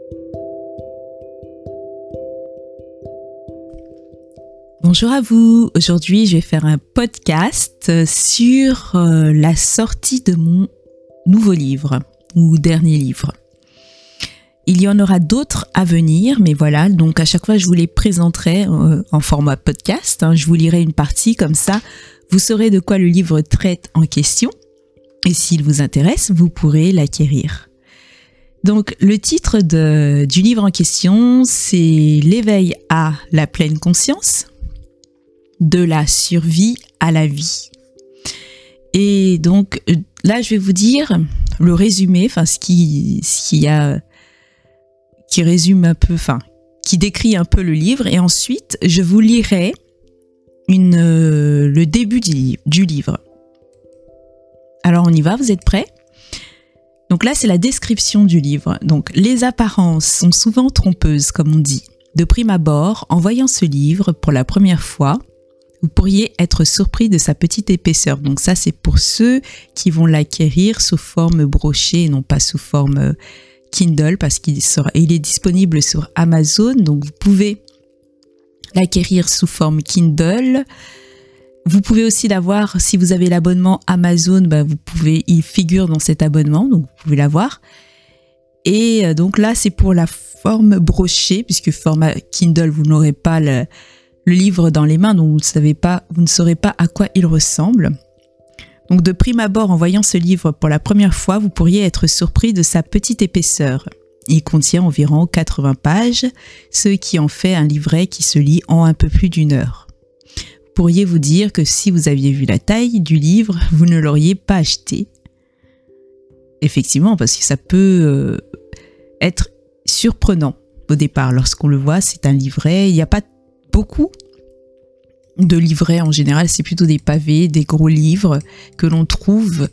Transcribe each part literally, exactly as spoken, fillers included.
Bonjour à vous, aujourd'hui je vais faire un podcast sur euh, la sortie de mon nouveau livre ou dernier livre. Il y en aura d'autres à venir, mais voilà, donc à chaque fois je vous les présenterai euh, en format podcast, hein, je vous lirai une partie comme ça, vous saurez de quoi le livre traite en question et s'il vous intéresse, vous pourrez l'acquérir. Donc le titre de, du livre en question, c'est L'éveil à la pleine conscience. De la survie à la vie. Et donc là, je vais vous dire le résumé, enfin ce qui, ce qui a, qui résume un peu, enfin qui décrit un peu le livre. Et ensuite, je vous lirai une, euh, le début du, du livre. Alors on y va, vous êtes prêts ? Donc là, c'est la description du livre. Donc les apparences sont souvent trompeuses, comme on dit. De prime abord, en voyant ce livre pour la première fois, vous pourriez être surpris de sa petite épaisseur. Donc ça, c'est pour ceux qui vont l'acquérir sous forme brochée et non pas sous forme Kindle parce qu'il sera, il est disponible sur Amazon. Donc vous pouvez l'acquérir sous forme Kindle. Vous pouvez aussi l'avoir, si vous avez l'abonnement Amazon, bah vous pouvez, il figure dans cet abonnement, donc vous pouvez l'avoir. Et donc là, c'est pour la forme brochée, puisque format Kindle, vous n'aurez pas le... le livre dans les mains, donc vous ne savez pas, vous ne saurez pas à quoi il ressemble. Donc de prime abord, en voyant ce livre pour la première fois, vous pourriez être surpris de sa petite épaisseur. Il contient environ quatre-vingts pages, ce qui en fait un livret qui se lit en un peu plus d'une heure. Vous pourriez vous dire que si vous aviez vu la taille du livre, vous ne l'auriez pas acheté. Effectivement, parce que ça peut euh, être surprenant au départ. Lorsqu'on le voit, c'est un livret, il n'y a pas beaucoup de livrets en général, c'est plutôt des pavés, des gros livres que l'on trouve.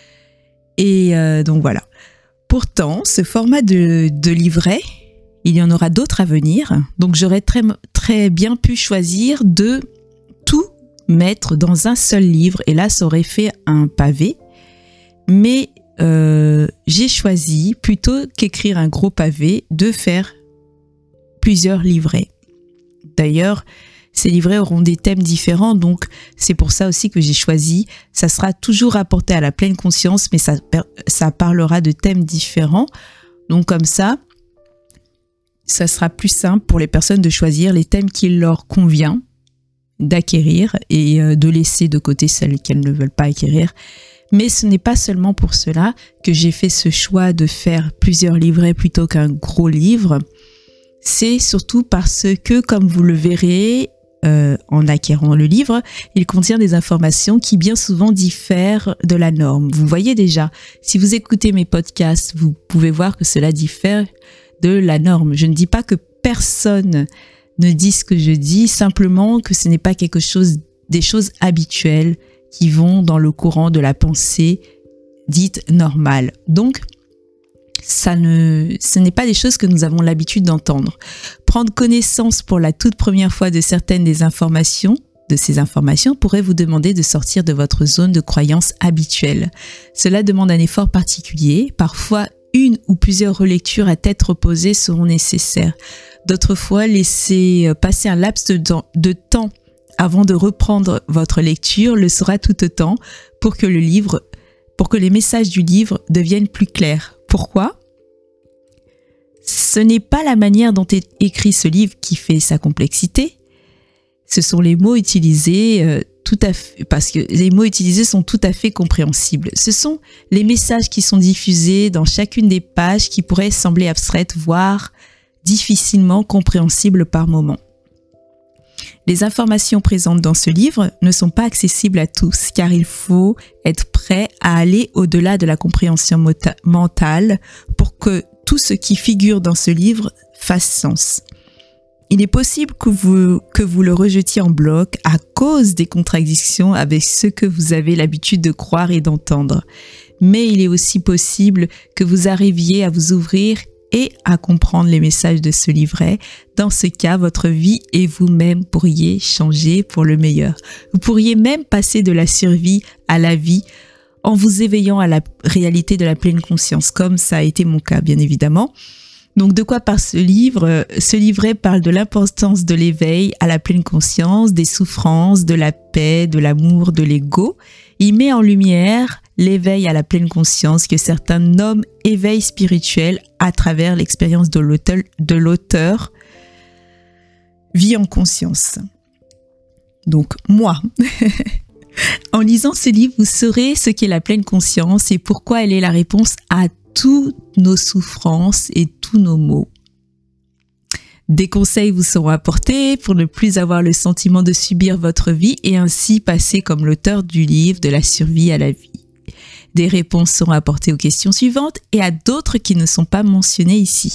Et euh, donc voilà. Pourtant, ce format de, de livret, il y en aura d'autres à venir. Donc j'aurais très, très bien pu choisir de tout mettre dans un seul livre. Et là, ça aurait fait un pavé. Mais euh, j'ai choisi, plutôt qu'écrire un gros pavé, de faire plusieurs livrets. D'ailleurs, ces livrets auront des thèmes différents, donc c'est pour ça aussi que j'ai choisi. Ça sera toujours rapporté à la pleine conscience, mais ça, ça parlera de thèmes différents. Donc comme ça, ça sera plus simple pour les personnes de choisir les thèmes qui leur convient d'acquérir et de laisser de côté celles qu'elles ne veulent pas acquérir. Mais ce n'est pas seulement pour cela que j'ai fait ce choix de faire plusieurs livrets plutôt qu'un gros livre. C'est surtout parce que, comme vous le verrez euh, en acquérant le livre, il contient des informations qui bien souvent diffèrent de la norme. Vous voyez déjà, si vous écoutez mes podcasts, vous pouvez voir que cela diffère de la norme. Je ne dis pas que personne ne dit ce que je dis, simplement que ce n'est pas quelque chose, des choses habituelles qui vont dans le courant de la pensée dite normale. Donc, Ça ne, ce n'est pas des choses que nous avons l'habitude d'entendre. Prendre connaissance pour la toute première fois de certaines des informations, de ces informations pourrait vous demander de sortir de votre zone de croyance habituelle. Cela demande un effort particulier. Parfois, une ou plusieurs relectures à tête reposée seront nécessaires. D'autres fois, laisser passer un laps de temps, de temps avant de reprendre votre lecture le sera tout autant pour que le livre, pour que les messages du livre deviennent plus clairs. Pourquoi ? Ce n'est pas la manière dont est écrit ce livre qui fait sa complexité. Ce sont les mots utilisés euh, tout à fait, parce que les mots utilisés sont tout à fait compréhensibles. Ce sont les messages qui sont diffusés dans chacune des pages qui pourraient sembler abstraites, voire difficilement compréhensibles par moments. Les informations présentes dans ce livre ne sont pas accessibles à tous, car il faut être prêt à aller au-delà de la compréhension mentale pour que tout ce qui figure dans ce livre fasse sens. Il est possible que vous, que vous le rejetiez en bloc à cause des contradictions avec ce que vous avez l'habitude de croire et d'entendre. Mais il est aussi possible que vous arriviez à vous ouvrir et à comprendre les messages de ce livret. Dans ce cas, votre vie et vous-même pourriez changer pour le meilleur. Vous pourriez même passer de la survie à la vie en vous éveillant à la réalité de la pleine conscience, comme ça a été mon cas, bien évidemment. Donc, de quoi parle ce livre? Ce livret parle de l'importance de l'éveil à la pleine conscience, des souffrances, de la paix, de l'amour, de l'ego. Il met en lumière l'éveil à la pleine conscience que certains nomment éveil spirituel à travers l'expérience de l'auteur, de l'auteur Vie en conscience. Donc, moi, en lisant ce livre, vous saurez ce qu'est la pleine conscience et pourquoi elle est la réponse à toutes nos souffrances et tous nos maux. Des conseils vous seront apportés pour ne plus avoir le sentiment de subir votre vie et ainsi passer comme l'auteur du livre de la survie à la vie. Des réponses seront apportées aux questions suivantes et à d'autres qui ne sont pas mentionnées ici.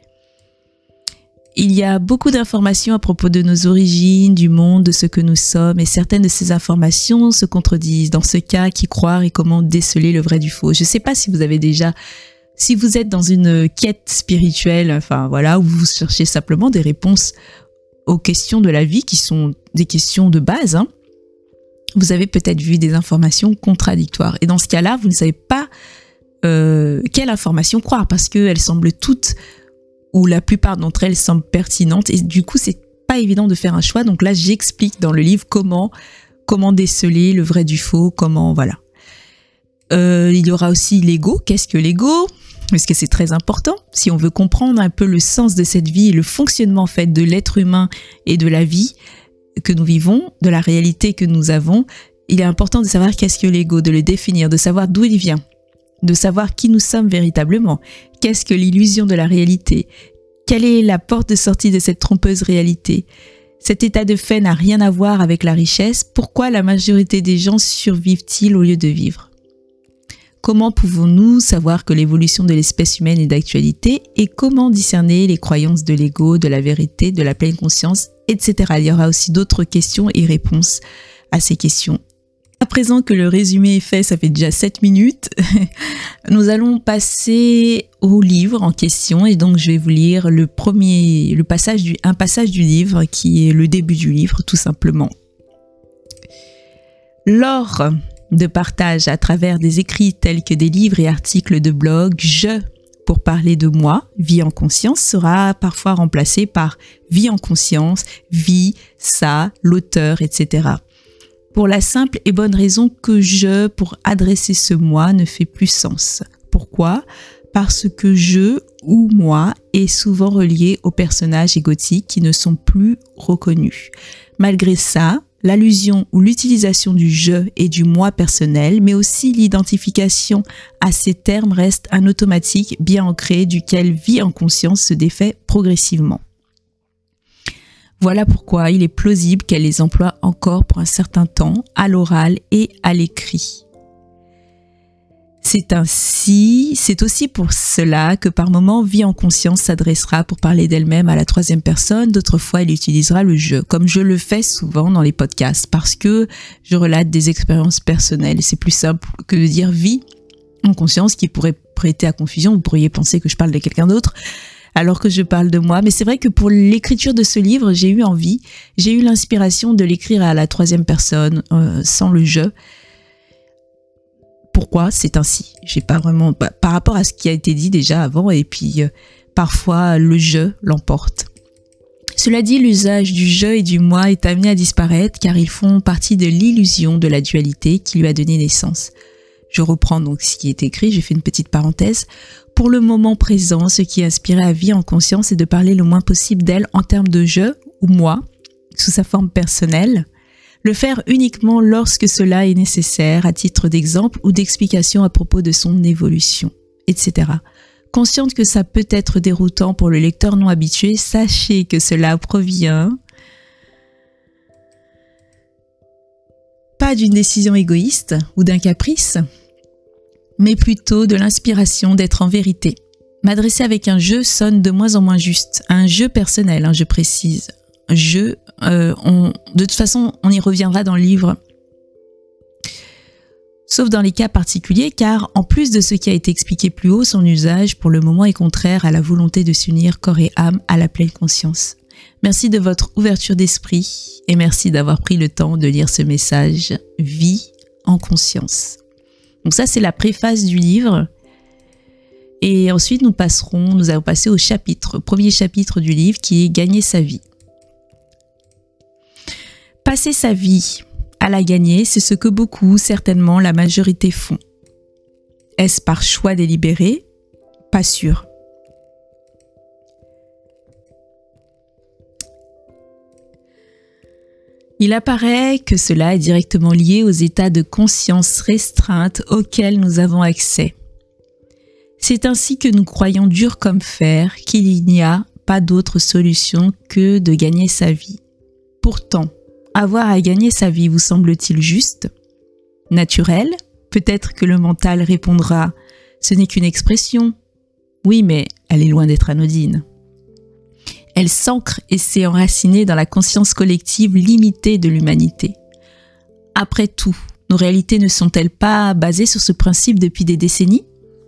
Il y a beaucoup d'informations à propos de nos origines, du monde, de ce que nous sommes, et certaines de ces informations se contredisent. Dans ce cas, qui croire et comment déceler le vrai du faux? Je ne sais pas si vous avez déjà, si vous êtes dans une quête spirituelle, enfin voilà, où vous cherchez simplement des réponses aux questions de la vie qui sont des questions de base, hein. Vous avez peut-être vu des informations contradictoires. Et dans ce cas-là, vous ne savez pas euh, quelle information croire parce qu'elles semblent toutes, ou la plupart d'entre elles semblent pertinentes. Et du coup, c'est pas évident de faire un choix. Donc là, j'explique dans le livre comment, comment déceler le vrai du faux, comment, voilà. Euh, il y aura aussi l'ego. Qu'est-ce que l'ego? Parce que c'est très important. Si on veut comprendre un peu le sens de cette vie et le fonctionnement en fait de l'être humain et de la vie que nous vivons, de la réalité que nous avons, il est important de savoir qu'est-ce que l'ego, de le définir, de savoir d'où il vient, de savoir qui nous sommes véritablement, qu'est-ce que l'illusion de la réalité, quelle est la porte de sortie de cette trompeuse réalité. Cet état de fait n'a rien à voir avec la richesse. Pourquoi la majorité des gens survivent-ils au lieu de vivre? Comment pouvons-nous savoir que l'évolution de l'espèce humaine est d'actualité et comment discerner les croyances de l'ego, de la vérité, de la pleine conscience, et cetera. Il y aura aussi d'autres questions et réponses à ces questions. À présent que le résumé est fait, ça fait déjà sept minutes, nous allons passer au livre en question et donc je vais vous lire le premier, le passage du, un passage du livre qui est le début du livre tout simplement. Lors de partage à travers des écrits tels que des livres et articles de blog, je, pour parler de moi, vie en conscience, sera parfois remplacé par vie en conscience, vie, ça, l'auteur, et cetera. Pour la simple et bonne raison que je, pour adresser ce moi, ne fait plus sens. Pourquoi? Parce que je ou moi est souvent relié aux personnages égotiques qui ne sont plus reconnus. Malgré ça, l'allusion ou l'utilisation du « je » et du « moi » personnel, mais aussi l'identification à ces termes reste un automatique bien ancré duquel vie en conscience se défait progressivement. Voilà pourquoi il est plausible qu'elle les emploie encore pour un certain temps, à l'oral et à l'écrit. C'est ainsi, c'est aussi pour cela que par moments, vie en conscience s'adressera pour parler d'elle-même à la troisième personne. D'autres fois, elle utilisera le « je », comme je le fais souvent dans les podcasts, parce que je relate des expériences personnelles. C'est plus simple que de dire vie en conscience, qui pourrait prêter à confusion. Vous pourriez penser que je parle de quelqu'un d'autre, alors que je parle de moi. Mais c'est vrai que pour l'écriture de ce livre, j'ai eu envie, j'ai eu l'inspiration de l'écrire à la troisième personne, euh, sans le « je ». Pourquoi? C'est ainsi. J'ai pas vraiment, bah, par rapport à ce qui a été dit déjà avant, et puis euh, parfois le je l'emporte. Cela dit, l'usage du je et du moi est amené à disparaître car ils font partie de l'illusion de la dualité qui lui a donné naissance. Je reprends donc ce qui est écrit, j'ai fait une petite parenthèse. Pour le moment présent, ce qui est inspiré à vie en conscience est de parler le moins possible d'elle en termes de je ou moi, sous sa forme personnelle. Le faire uniquement lorsque cela est nécessaire, à titre d'exemple ou d'explication à propos de son évolution, et cetera. Consciente que ça peut être déroutant pour le lecteur non habitué, sachez que cela provient pas d'une décision égoïste ou d'un caprice, mais plutôt de l'inspiration d'être en vérité. M'adresser avec un « je » sonne de moins en moins juste, un « je » personnel, hein, je précise. Je, euh, on, de toute façon, on y reviendra dans le livre, sauf dans les cas particuliers, car en plus de ce qui a été expliqué plus haut, son usage pour le moment est contraire à la volonté de s'unir corps et âme à la pleine conscience. Merci de votre ouverture d'esprit et merci d'avoir pris le temps de lire ce message « Vie en conscience ». Donc ça, c'est la préface du livre. Et ensuite, nous passerons, nous allons passer au chapitre, au premier chapitre du livre qui est « Gagner sa vie ». Passer sa vie à la gagner, c'est ce que beaucoup, certainement la majorité font. Est-ce par choix délibéré? Pas sûr. Il apparaît que cela est directement lié aux états de conscience restreintes auxquels nous avons accès. C'est ainsi que nous croyons dur comme fer qu'il n'y a pas d'autre solution que de gagner sa vie. Pourtant, avoir à gagner sa vie vous semble-t-il juste? Naturel? Peut-être que le mental répondra « ce n'est qu'une expression ». Oui, mais elle est loin d'être anodine. Elle s'ancre et s'est enracinée dans la conscience collective limitée de l'humanité. Après tout, nos réalités ne sont-elles pas basées sur ce principe depuis des décennies?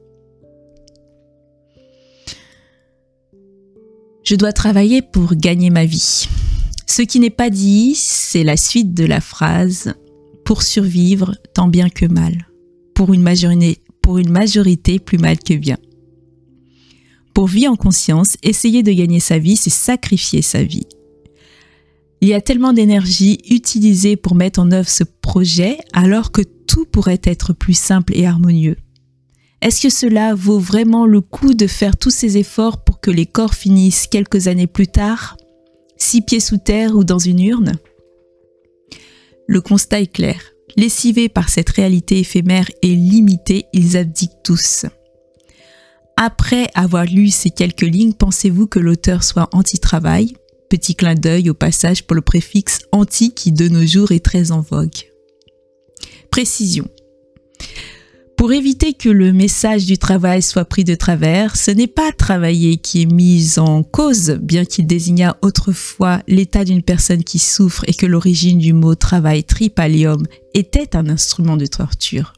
Je dois travailler pour gagner ma vie. Ce qui n'est pas dit, c'est la suite de la phrase « pour survivre tant bien que mal ». Pour une majorité, pour une majorité plus mal que bien. Pour vie en conscience, essayer de gagner sa vie, c'est sacrifier sa vie. Il y a tellement d'énergie utilisée pour mettre en œuvre ce projet alors que tout pourrait être plus simple et harmonieux. Est-ce que cela vaut vraiment le coup de faire tous ces efforts pour que les corps finissent quelques années plus tard, six pieds sous terre ou dans une urne? Le constat est clair. Lessivés par cette réalité éphémère et limitée, ils abdiquent tous. Après avoir lu ces quelques lignes, pensez-vous que l'auteur soit anti-travail? Petit clin d'œil au passage pour le préfixe « anti » qui de nos jours est très en vogue. Précision. Pour éviter que le message du travail soit pris de travers, ce n'est pas travailler qui est mis en cause, bien qu'il désignât autrefois l'état d'une personne qui souffre et que l'origine du mot travail tripalium était un instrument de torture.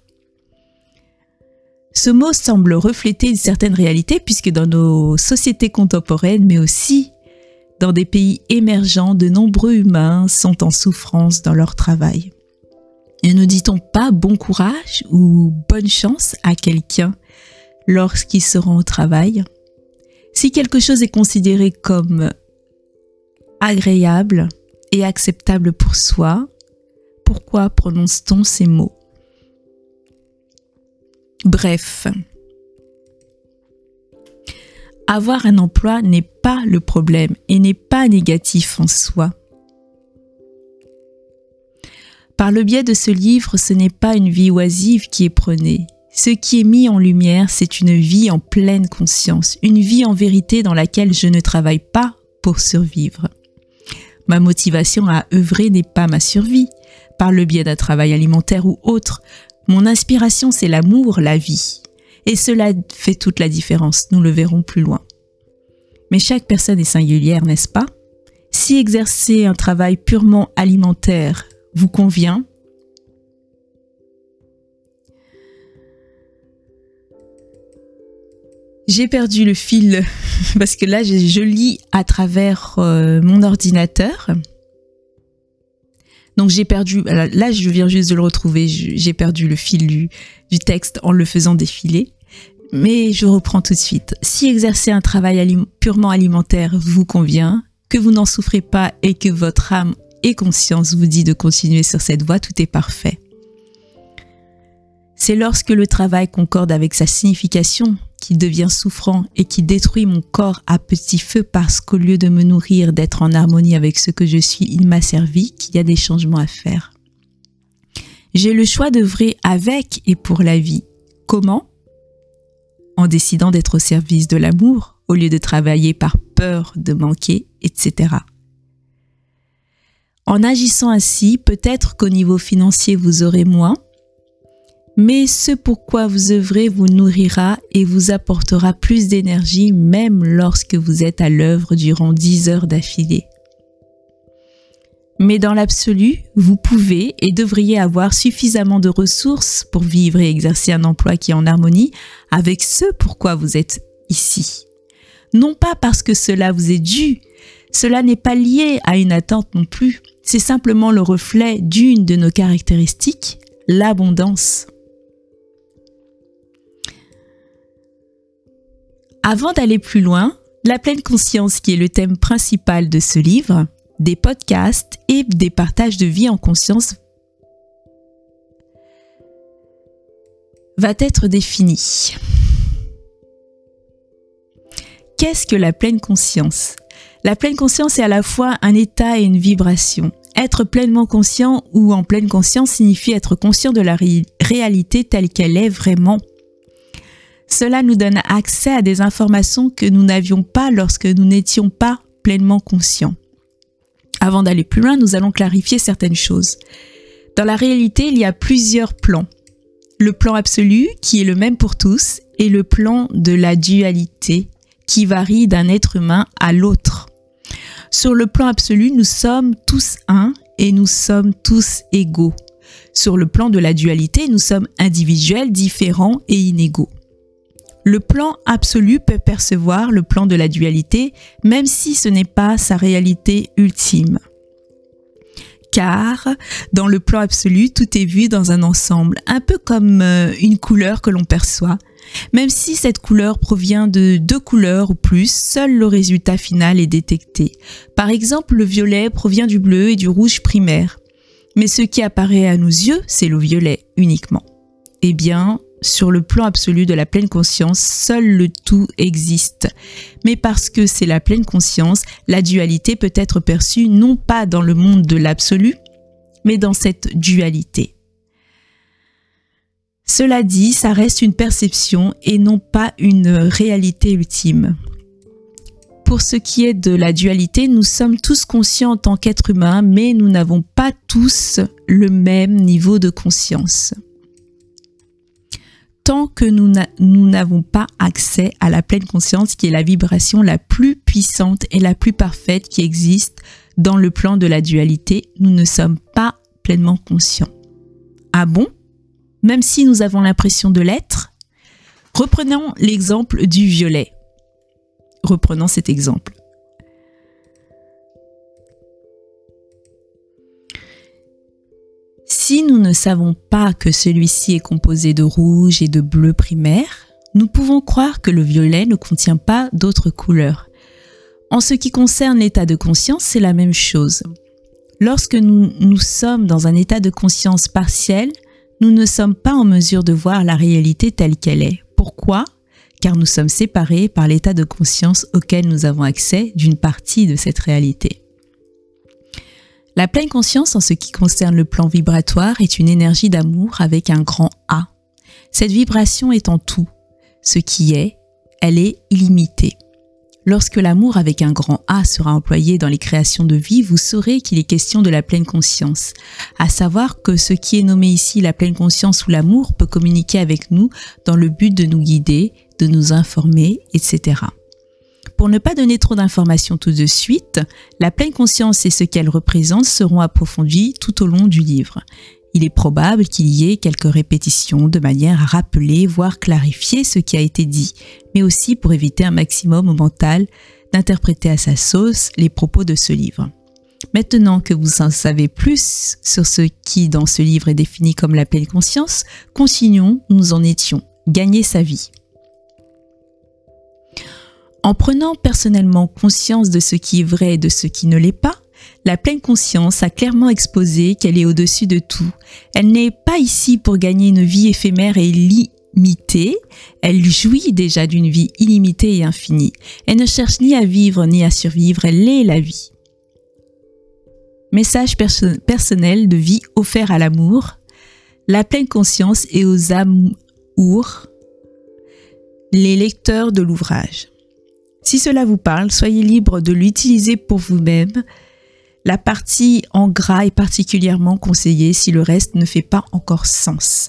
Ce mot semble refléter une certaine réalité puisque dans nos sociétés contemporaines, mais aussi dans des pays émergents, de nombreux humains sont en souffrance dans leur travail. Et ne dit-on pas bon courage ou bonne chance à quelqu'un lorsqu'il se rend au travail? Si quelque chose est considéré comme agréable et acceptable pour soi, pourquoi prononce-t-on ces mots? Bref, avoir un emploi n'est pas le problème et n'est pas négatif en soi. Par le biais de ce livre, ce n'est pas une vie oisive qui est prônée. Ce qui est mis en lumière, c'est une vie en pleine conscience, une vie en vérité dans laquelle je ne travaille pas pour survivre. Ma motivation à œuvrer n'est pas ma survie, par le biais d'un travail alimentaire ou autre. Mon inspiration, c'est l'amour, la vie. Et cela fait toute la différence, nous le verrons plus loin. Mais chaque personne est singulière, n'est-ce pas? Si exercer un travail purement alimentaire vous convient, j'ai perdu le fil parce que là, je, je lis à travers euh, mon ordinateur. Donc j'ai perdu, là je viens juste de le retrouver, j'ai perdu le fil du, du texte en le faisant défiler. Mais je reprends tout de suite. Si exercer un travail alim- purement alimentaire vous convient, que vous n'en souffrez pas et que votre âme et conscience vous dit de continuer sur cette voie, tout est parfait. C'est lorsque le travail concorde avec sa signification qu'il devient souffrant et qui détruit mon corps à petit feu parce qu'au lieu de me nourrir, d'être en harmonie avec ce que je suis, il m'a servi, qu'il y a des changements à faire. J'ai le choix d'œuvrer avec et pour la vie. Comment ? En décidant d'être au service de l'amour, au lieu de travailler par peur de manquer, et cetera. En agissant ainsi, peut-être qu'au niveau financier vous aurez moins, mais ce pourquoi vous œuvrez vous nourrira et vous apportera plus d'énergie même lorsque vous êtes à l'œuvre durant dix heures d'affilée. Mais dans l'absolu, vous pouvez et devriez avoir suffisamment de ressources pour vivre et exercer un emploi qui est en harmonie avec ce pourquoi vous êtes ici. Non pas parce que cela vous est dû, cela n'est pas lié à une attente non plus, c'est simplement le reflet d'une de nos caractéristiques, l'abondance. Avant d'aller plus loin, la pleine conscience, qui est le thème principal de ce livre, des podcasts et des partages de vie en conscience, va être définie. Qu'est-ce que la pleine conscience ? La pleine conscience est à la fois un état et une vibration. Être pleinement conscient ou en pleine conscience signifie être conscient de la ré- réalité telle qu'elle est vraiment. Cela nous donne accès à des informations que nous n'avions pas lorsque nous n'étions pas pleinement conscients. Avant d'aller plus loin, nous allons clarifier certaines choses. Dans la réalité, il y a plusieurs plans. Le plan absolu, qui est le même pour tous, et le plan de la dualité, qui varie d'un être humain à l'autre. Sur le plan absolu, nous sommes tous un et nous sommes tous égaux. Sur le plan de la dualité, nous sommes individuels, différents et inégaux. Le plan absolu peut percevoir le plan de la dualité, même si ce n'est pas sa réalité ultime. Car dans le plan absolu, tout est vu dans un ensemble, un peu comme une couleur que l'on perçoit. Même si cette couleur provient de deux couleurs ou plus, seul le résultat final est détecté. Par exemple, le violet provient du bleu et du rouge primaire. Mais ce qui apparaît à nos yeux, c'est le violet uniquement. Eh bien, sur le plan absolu de la pleine conscience, seul le tout existe. Mais parce que c'est la pleine conscience, la dualité peut être perçue non pas dans le monde de l'absolu, mais dans cette dualité. Cela dit, ça reste une perception et non pas une réalité ultime. Pour ce qui est de la dualité, nous sommes tous conscients en tant qu'êtres humains, mais nous n'avons pas tous le même niveau de conscience. Tant que nous n'avons pas accès à la pleine conscience, qui est la vibration la plus puissante et la plus parfaite qui existe dans le plan de la dualité, nous ne sommes pas pleinement conscients. Ah bon ? Même si nous avons l'impression de l'être ? Reprenons l'exemple du violet. Reprenons cet exemple. Si nous ne savons pas que celui-ci est composé de rouge et de bleu primaire, nous pouvons croire que le violet ne contient pas d'autres couleurs. En ce qui concerne l'état de conscience, c'est la même chose. Lorsque nous, nous sommes dans un état de conscience partiel, nous ne sommes pas en mesure de voir la réalité telle qu'elle est. Pourquoi ? Car nous sommes séparés par l'état de conscience auquel nous avons accès d'une partie de cette réalité. La pleine conscience en ce qui concerne le plan vibratoire est une énergie d'amour avec un grand A. Cette vibration est en tout. Ce qui est, elle est illimitée. Lorsque l'amour avec un grand A sera employé dans les créations de vie, vous saurez qu'il est question de la pleine conscience. À savoir que ce qui est nommé ici la pleine conscience ou l'amour peut communiquer avec nous dans le but de nous guider, de nous informer, et cetera. Pour ne pas donner trop d'informations tout de suite, la pleine conscience et ce qu'elle représente seront approfondis tout au long du livre. Il est probable qu'il y ait quelques répétitions de manière à rappeler, voire clarifier ce qui a été dit, mais aussi pour éviter un maximum au mental d'interpréter à sa sauce les propos de ce livre. Maintenant que vous en savez plus sur ce qui dans ce livre est défini comme la pleine conscience, continuons où nous en étions, gagner sa vie. En prenant personnellement conscience de ce qui est vrai et de ce qui ne l'est pas, la pleine conscience a clairement exposé qu'elle est au-dessus de tout. Elle n'est pas ici pour gagner une vie éphémère et limitée. Elle jouit déjà d'une vie illimitée et infinie. Elle ne cherche ni à vivre ni à survivre, elle est la vie. Message perso- personnel de vie offert à l'amour, la pleine conscience et aux amours, les lecteurs de l'ouvrage. Si cela vous parle, soyez libre de l'utiliser pour vous-même. La partie en gras est particulièrement conseillée si le reste ne fait pas encore sens.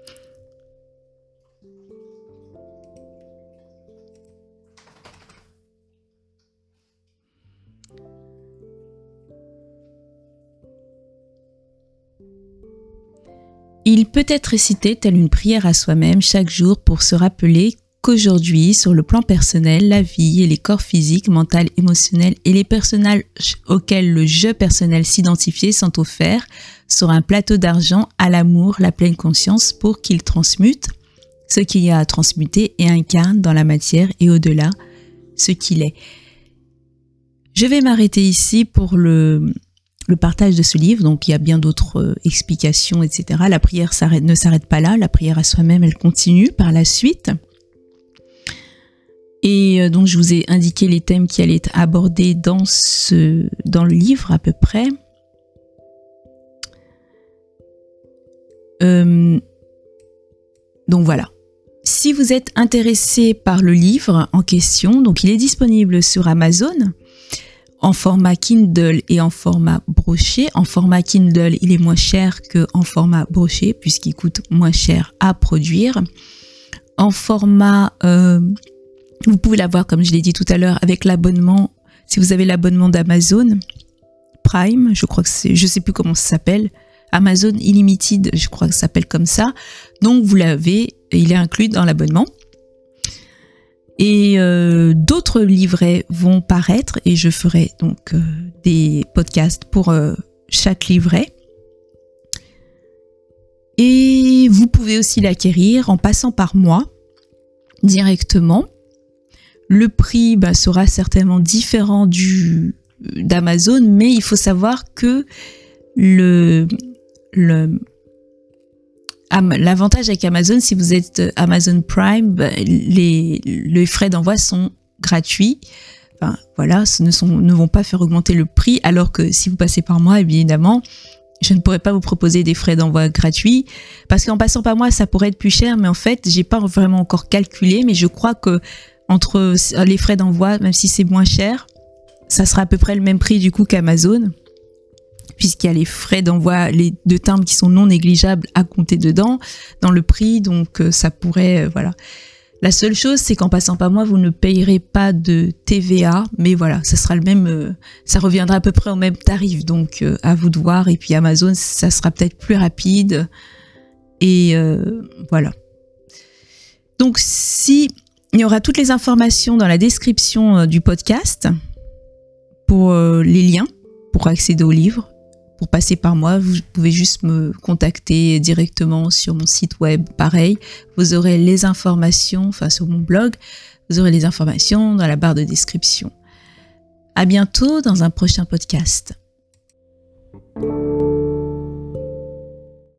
Il peut être récité telle une prière à soi-même chaque jour pour se rappeler qu'aujourd'hui, sur le plan personnel, la vie et les corps physiques, mental, émotionnel et les personnages auxquels le jeu personnel s'identifiait sont offerts sur un plateau d'argent à l'amour, la pleine conscience pour qu'il transmute ce qu'il y a à transmuter et incarne dans la matière et au-delà ce qu'il est. Je vais m'arrêter ici pour le, le partage de ce livre. Donc, il y a bien d'autres euh, explications, et cetera. La prière s'arrête, ne s'arrête pas là. La prière à soi-même, elle continue par la suite. Et euh, donc, je vous ai indiqué les thèmes qui allaient être abordés dans, ce, dans le livre à peu près. Euh, donc, voilà. Si vous êtes intéressé par le livre en question, donc il est disponible sur Amazon en format Kindle et en format broché. En format Kindle, il est moins cher qu'en format broché puisqu'il coûte moins cher à produire. En format, euh, vous pouvez l'avoir comme je l'ai dit tout à l'heure avec l'abonnement. Si vous avez l'abonnement d'Amazon Prime, je crois que c'est, je sais plus comment ça s'appelle. Amazon Unlimited, je crois que ça s'appelle comme ça. Donc vous l'avez, il est inclus dans l'abonnement. Et euh, d'autres livrets vont paraître et je ferai donc euh, des podcasts pour euh, chaque livret. Et vous pouvez aussi l'acquérir en passant par moi directement. Le prix bah, sera certainement différent du d'Amazon, mais il faut savoir que le le l'avantage avec Amazon, si vous êtes Amazon Prime, les, les frais d'envoi sont gratuits. Enfin, voilà, ce ne, sont, ne vont pas faire augmenter le prix, alors que si vous passez par moi, évidemment, je ne pourrais pas vous proposer des frais d'envoi gratuits, parce qu'en passant par moi, ça pourrait être plus cher, mais en fait, j'ai pas vraiment encore calculé, mais je crois que entre les frais d'envoi, même si c'est moins cher, ça sera à peu près le même prix du coup qu'Amazon, puisqu'il y a les frais d'envoi, les deux timbres qui sont non négligeables à compter dedans, dans le prix, donc euh, ça pourrait, euh, voilà. La seule chose, c'est qu'en passant par moi, vous ne payerez pas de T V A, mais voilà, ça sera le même, euh, ça reviendra à peu près au même tarif, donc euh, à vous de voir. Et puis Amazon, ça sera peut-être plus rapide, et euh, voilà. Donc si il y aura toutes les informations dans la description euh, du podcast pour euh, les liens pour accéder au livre. Pour passer par moi, vous pouvez juste me contacter directement sur mon site web. Pareil, vous aurez les informations, enfin sur mon blog, vous aurez les informations dans la barre de description. À bientôt dans un prochain podcast.